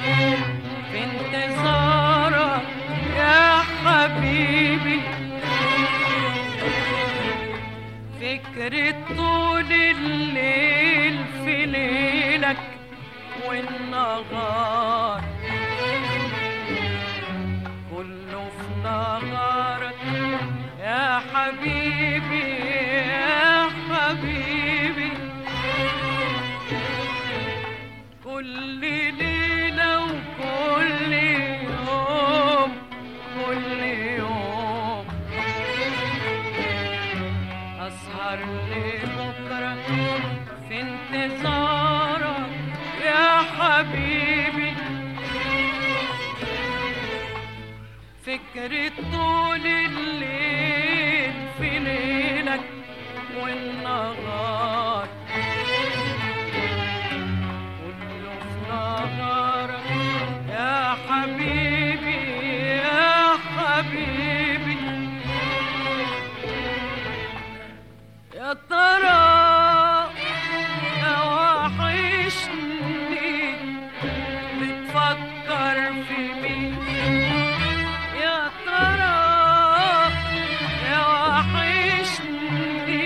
في انتظارك يا حبيبي. فكرة طول الليل في ليلك والنهار كله في نهارك يا حبيبي يا حبيبي. كل ليلة وكل يوم كل يوم أسهر لبكرة في انتظارك يا حبيبي. فكرة طول الليل في ليلك والنهار كله في نهارك يا حبيبي يا حبيبي. يا ترى يا وحشني بتفكر في مين؟ يا ترى يا وحشني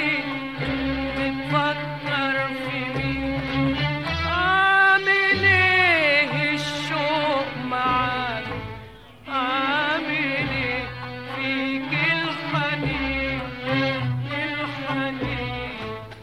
بتفكر في مين؟ عامل ايه الشوق معاك؟ عامل ايه فيك الحنين الحنين؟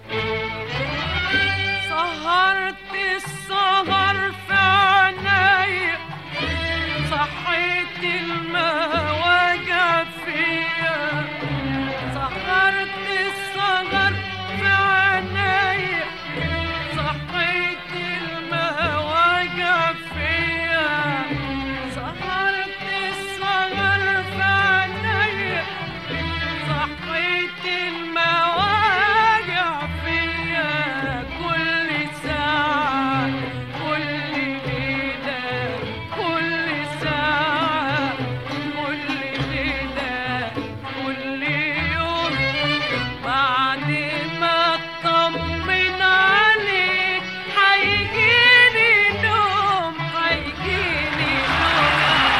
سهرت السهر في عينيا صحيت المواجع فيا. سهرت السهر في عينيا صحيت المواجع فيا. سهرت السهر في عينيا صحيت المواجع فيا. كل ساعة كل ليلة كل ساعة كل ليلة كل يوم بعد ما اطمن عليك هيجيلي نوم هيجيلي نوم.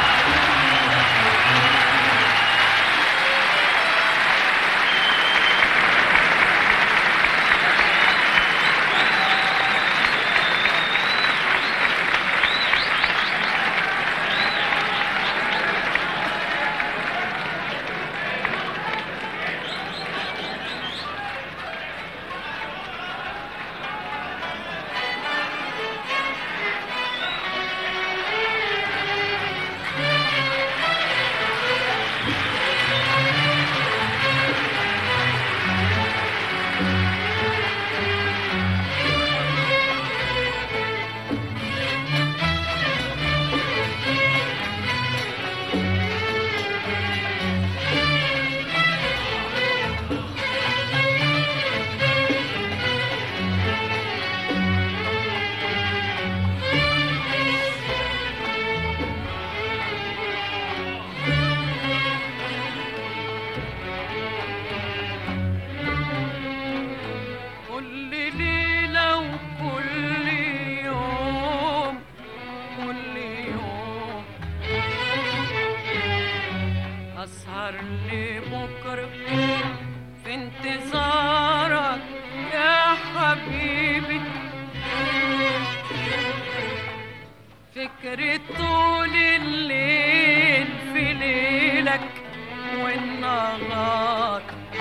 كل ليلة وكل يوم كل يوم أسهر لبكرة في انتظارك يا حبيبي. فكرة طول الليل في ليلك والنهار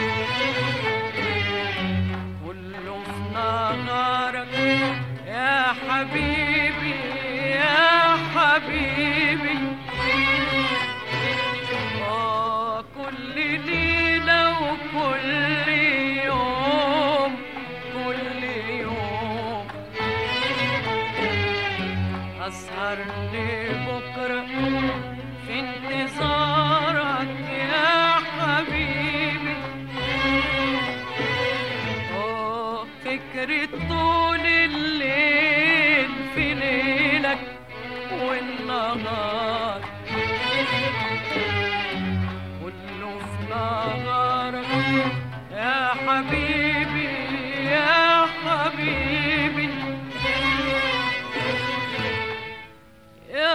كله في نهارك يا حبيبي يا حبيبي. كل ليلة وكل يوم كل يوم أسهر لبكرة في انتظارك يا حبيبي. فكرة طول الليل في ليلك والنهار كله في نهارك يا حبيبي يا حبيبي. يا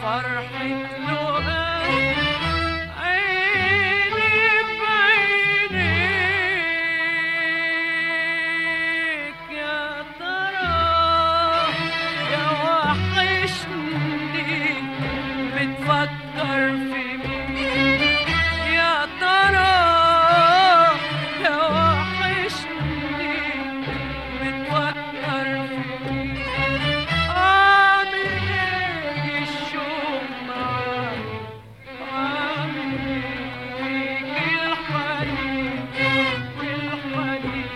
فرحة لقاك عيني بعينيك يا ترى يا وحشني بتفكر في مين يا ترى يا وحشني بتفكر في مين عامل ايه الشوق معاك عامل ايه الحنين الحنين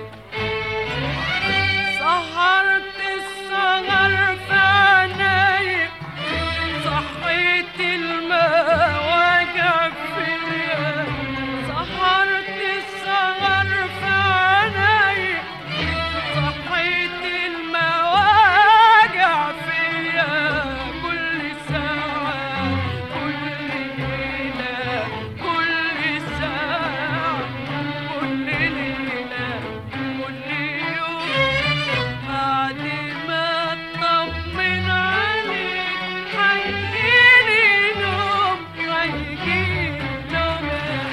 سهرت السهر في عينيك صحيت المواجع فيا سهرت السهر في عينيك صحيت المواجع فيا كل ساعة كل ليلة كل ساعة كل ليلة كل يوم بعد ما اطمن عليك هيجيلي نوم هيجيلي نوم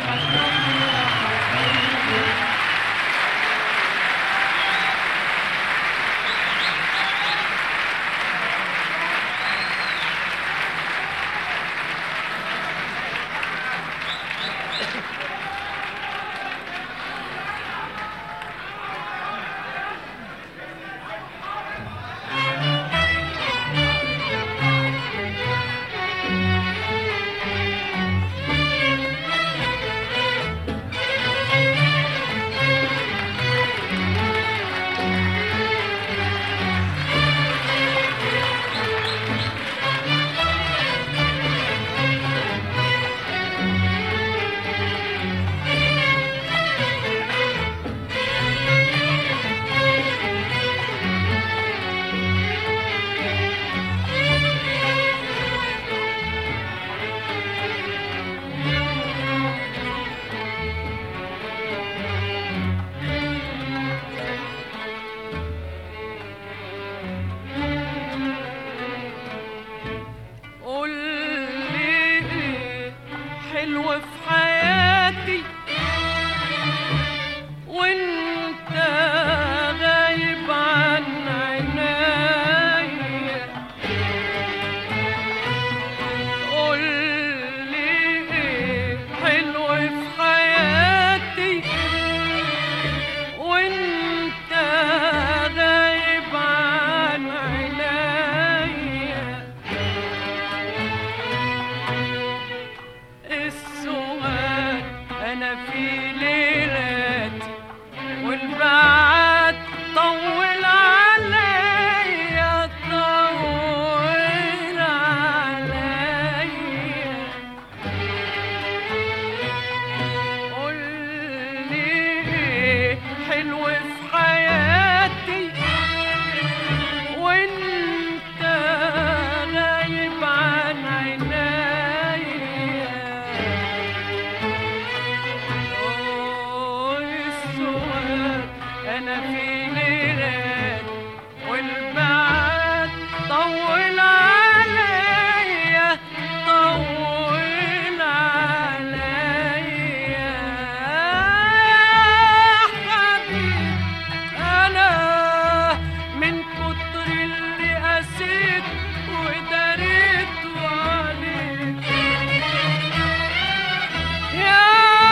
قولي ايه حلو في حياتي وانت غايب عن عينيا قولي ايه حلو في حياتي وانت غايب عن عينيا السؤال أنا في ليلاتي والبعد طول عليا طول عليا قولي إيه حلو في حياتي وانت غايب عن عينيا السؤال أنا في ليلات والبعد طول عليا طول عليا حبيبي أنا من كتر اللي قسيت وداريت عليك يا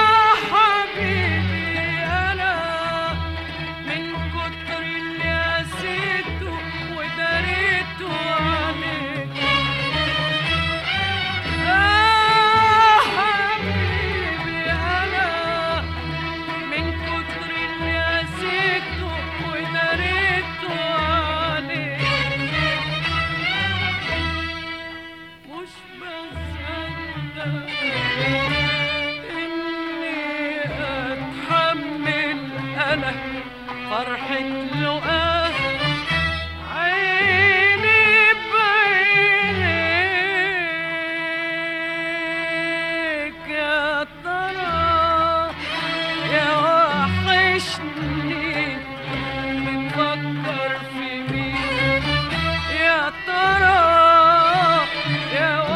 حبيبي أنا من كتر اللي قسيته وداريته عليك يا حبيبي أنا من كتر اللي قسيته وداريته عليك مش بصدق إني أتحمل أنا فرحة لقاك عيني بعينيك يا ترى يا وحشني بتفكر في مين يا ترى يا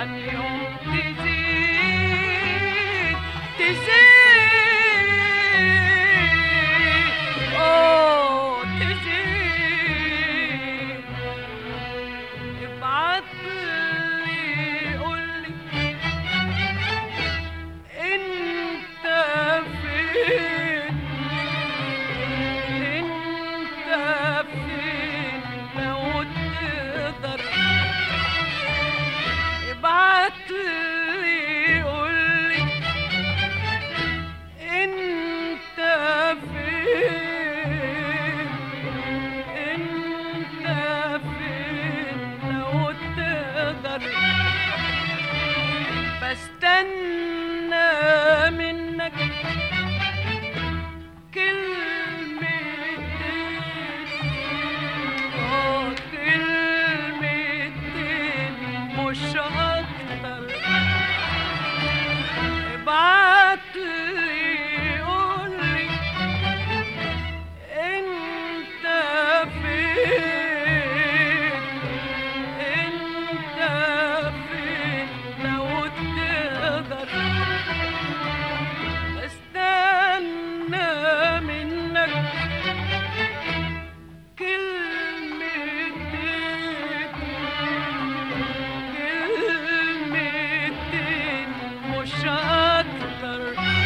عن يوم تزيد تزيد تزيد. ابعتلي قولي انت فين، انت فين لو تقدر. ابعتلي قولي انت فين، انت فين لو تقدر. بستنى منك كلمتين، كلمتين مش اكتر. ابعتلي قولي انت فين، انت فين لو تقدر. استنى منك كلمتين، كلمتين مش اكتر.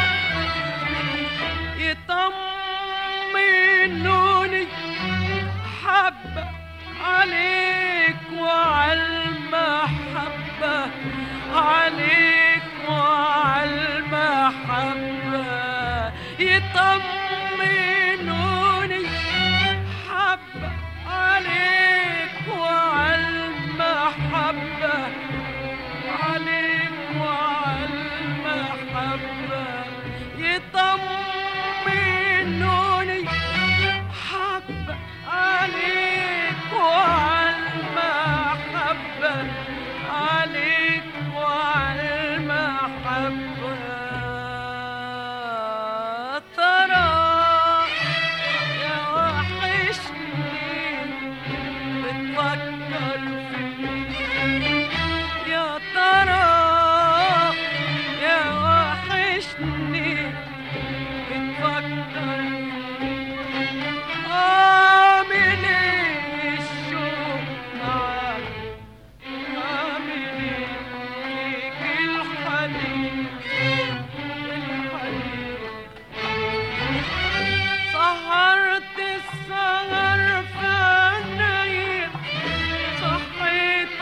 يطمنوني حبة عليك وعالمحبة، عليك وعالمحبة. يطمنوني حبة عليك وعالمحبة، عليك وعالمحبة. يطمنوني حبة عليك وعالمحبة، عليك وعالمحبة. ترى يا وحشني بتفكر فيني، يا ترى يا وحشني بتفكر فيني. عامل ايه الشوق معاك، عامل ايه فيك الحنين، الحنين. سهرت السهر في عينيا، صحيت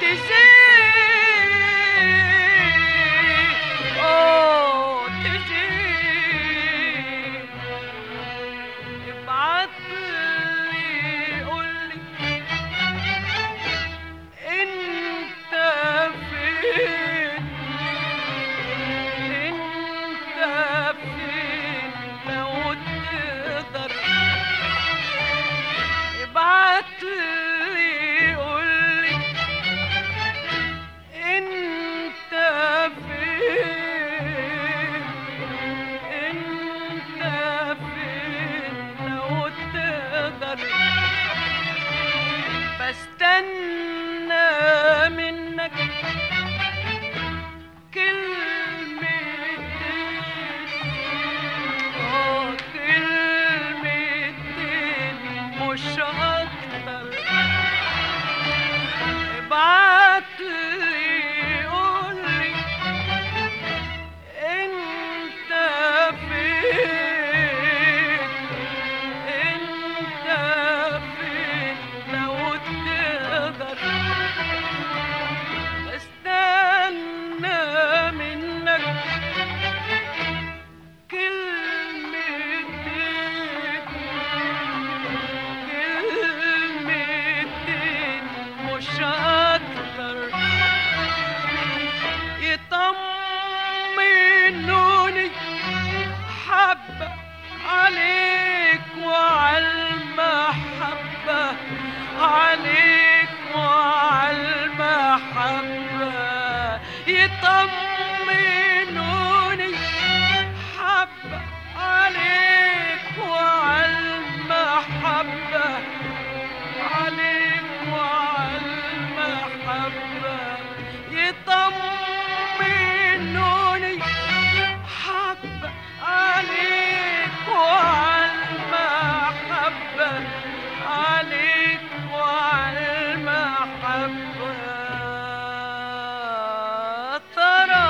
ترى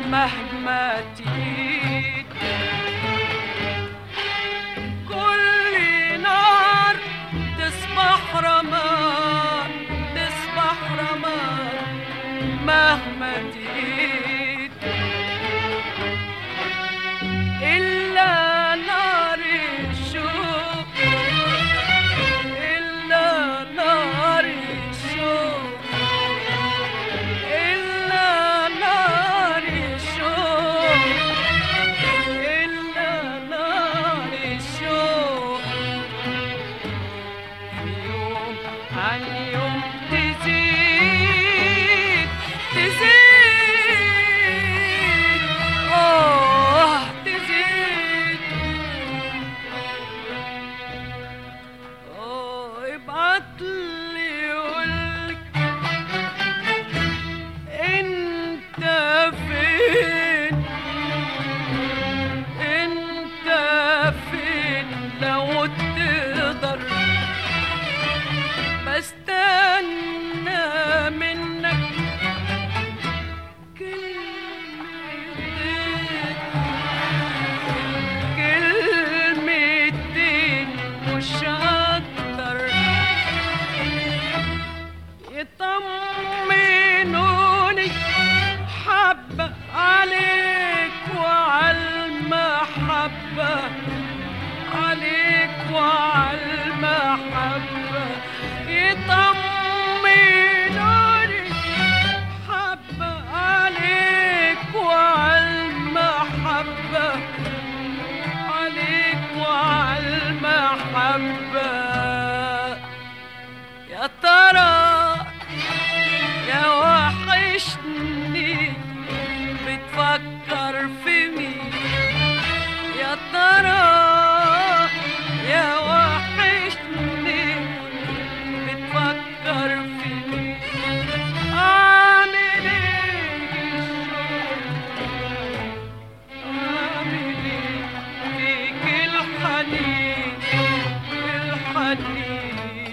مهما تزيد كل نار تصبح رماد تصبح رماد مهما تزيد إلا نار الشوق إلا نار الشوق إلا نار الشوق إلا نار الشوق يوم عن يوم تزيد تزيد تزيد ابعتلي قولك انت فين انت فين لو تقدر بستنى منك كلمتين مش هقدر يطمنوني حبة عليك وعلى المحبة عليك وعلى المحبة يطمنوني حبة عليك وعلى المحبة عليك وعلى المحبة يا ترى يا وحشني بتفكر في مين يا ترى يا وحشني بتفكر في مين عامل عامل فيك الحنين الحنين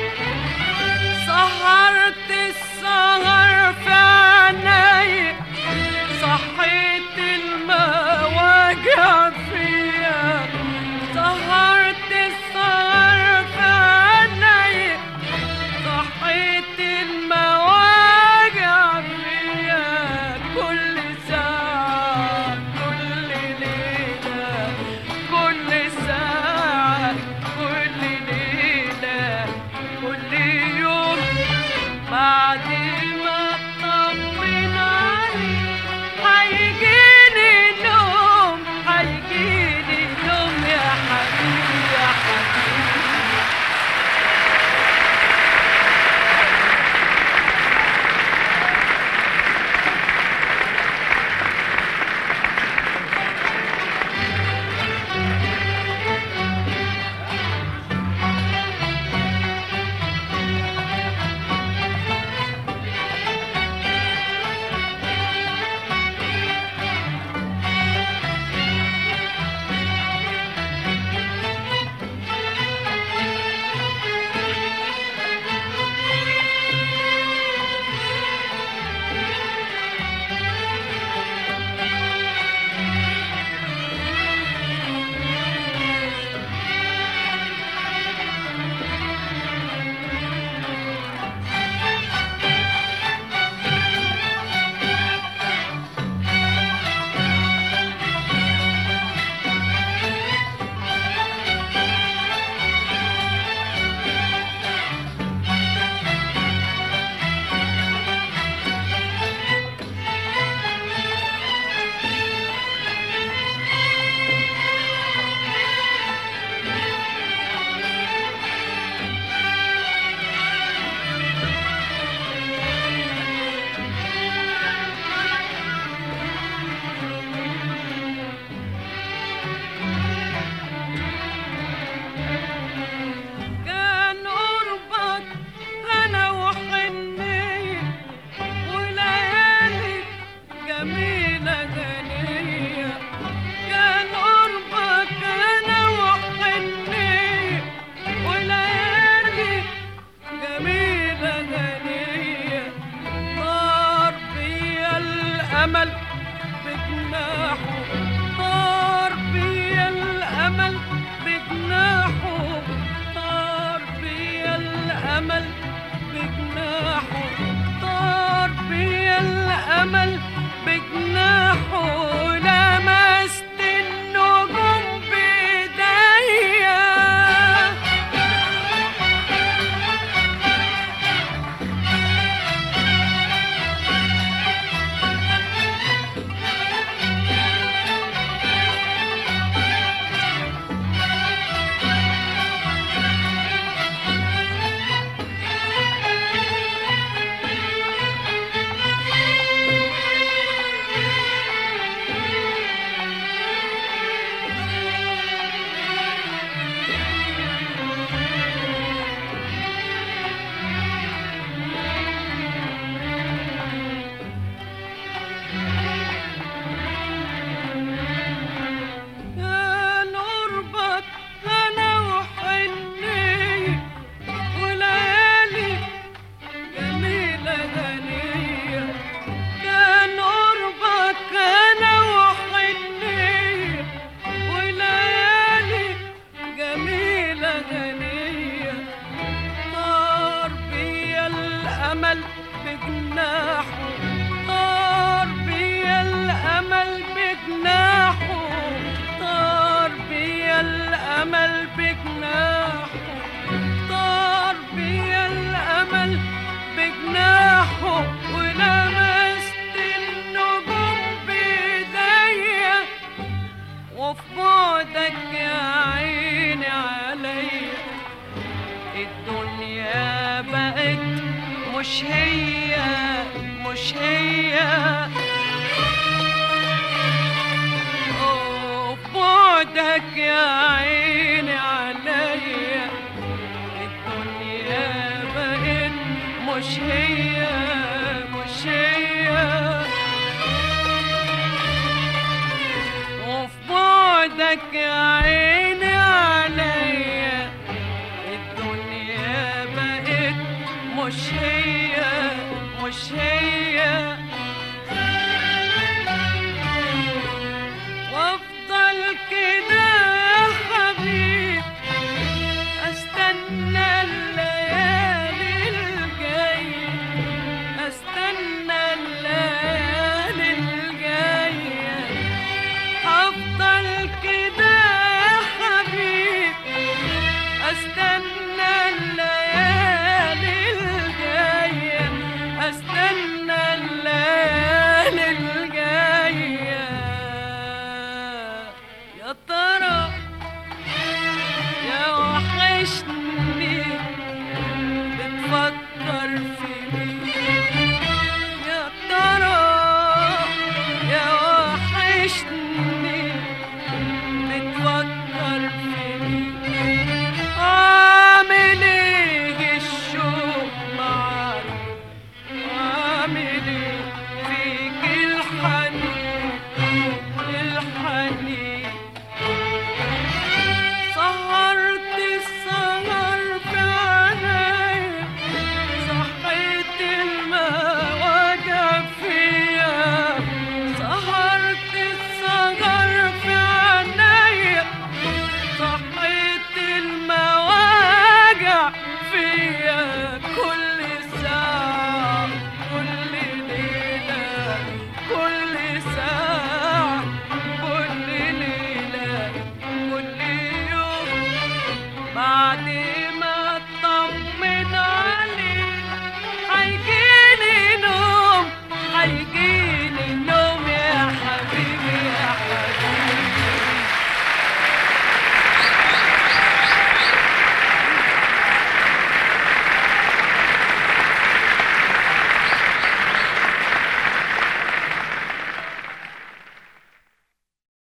سهرت السهر في عيني صحيت المواجع فيا سهرت السهر في عيني صحيت المواجع فيا كل ساعة كل ليلة كل ساعة كل ليلة كل يوم بعد ما اطمن عليك هيجيني نوم هيجيني نوم يا حبيبي يا حبيبي مش هي مش هي. بعدك يا عيني عليا الدنيا بقت مش هي مش هي. وفي بعدك